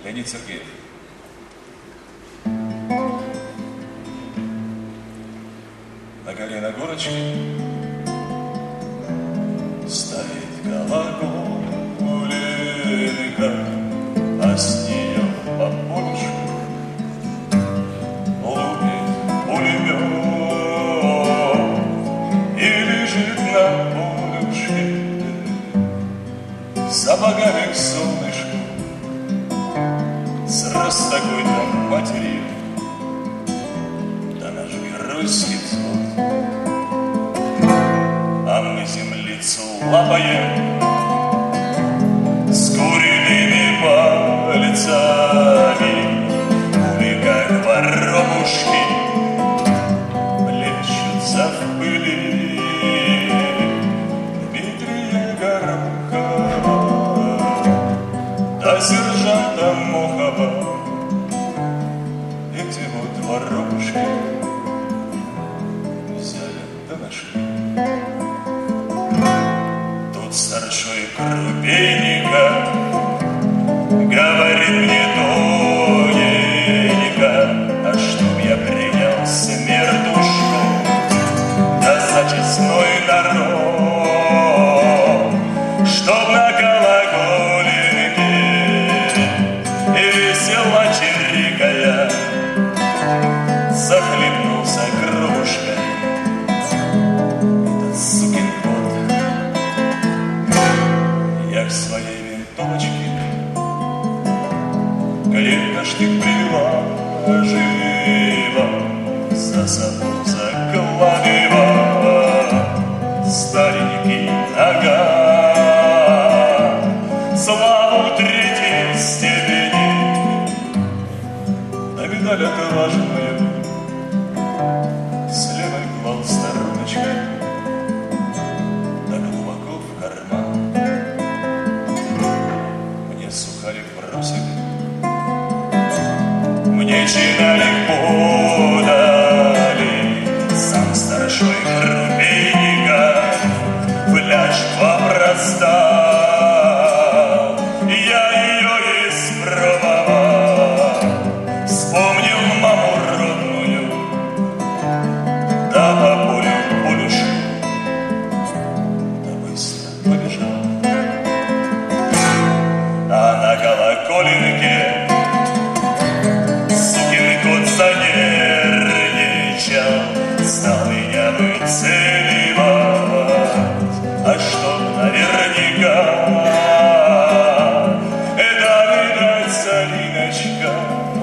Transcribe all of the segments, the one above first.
Леонид Сергеев. На горе, на горочке стоит колоколенка, а с нее по полюшку лупит пулемет и лежит на полюшке сапогами к солнышку с раз такой-то матерью. Да наш геройский взвод, а мы землицу лапаем с куриными пальцами, пули, как воробушки, плещутся в пыли. Дмитрия Горохова до сержанта Мохова эти вот воробушки взяли да нашли. Тут старшой Крупейника говорит мне тоненько, а чтоб я принял смертушку, да за честной народ, чтоб на колоколенке и весела чирикая захлебнулся кровушкой этот сукин кот. Я к своей винтовочке крепко штык приложила, за собой закладывала старенький наган. Славу третьей степени на медаль отложенную с левой клал стороночкой да глубоко в карман. Мне сухарик бросили, мне чинарик подали, сам старшой Крупейника фляжку опростал. Я ее испробовал, вспомнил маму родную, да по полю полюшку, да быстро побежал. А на колоколенке сукин кот занервничал, стал меня выцеливать, а чтоб наверняка это видать солиночка,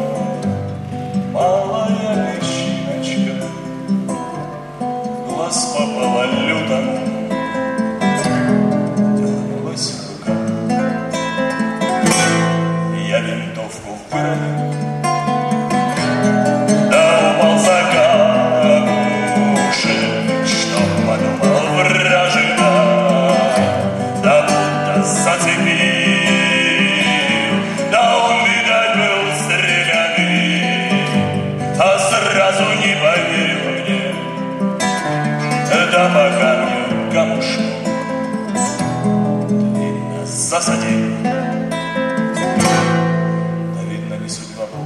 малая личиночка, в глаз попала лютому, дернулась рука. Я винтовку выронил, да упал за камушек, что подумал вражина, да будто зацепил, да он, видать, был стреляный, а сразу не поверил мне, да по камню камушку видно засадил. Да видно не судьба была,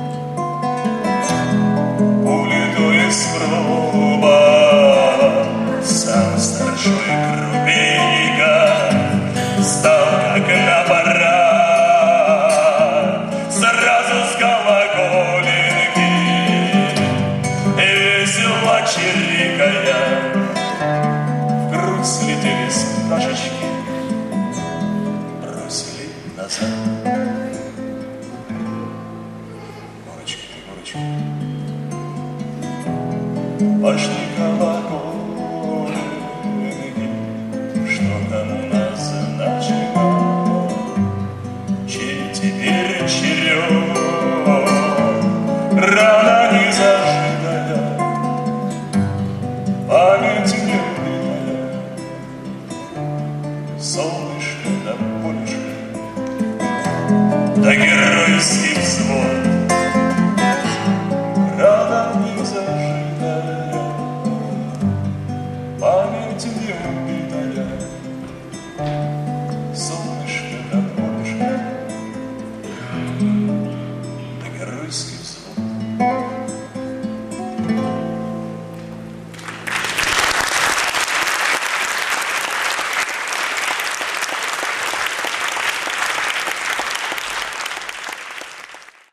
пули то испробовал. Сам старшой Крупейника стал как на парад, сразу с колоколенки и весело чирикая в грудь слетелись пташечки, бросили назад. Горочки, горочки, пошли колоколенки, что кому назначено, чей теперь черед, рана не зажитая, память не убитая, солнышко да полюшко, да геройский взвод.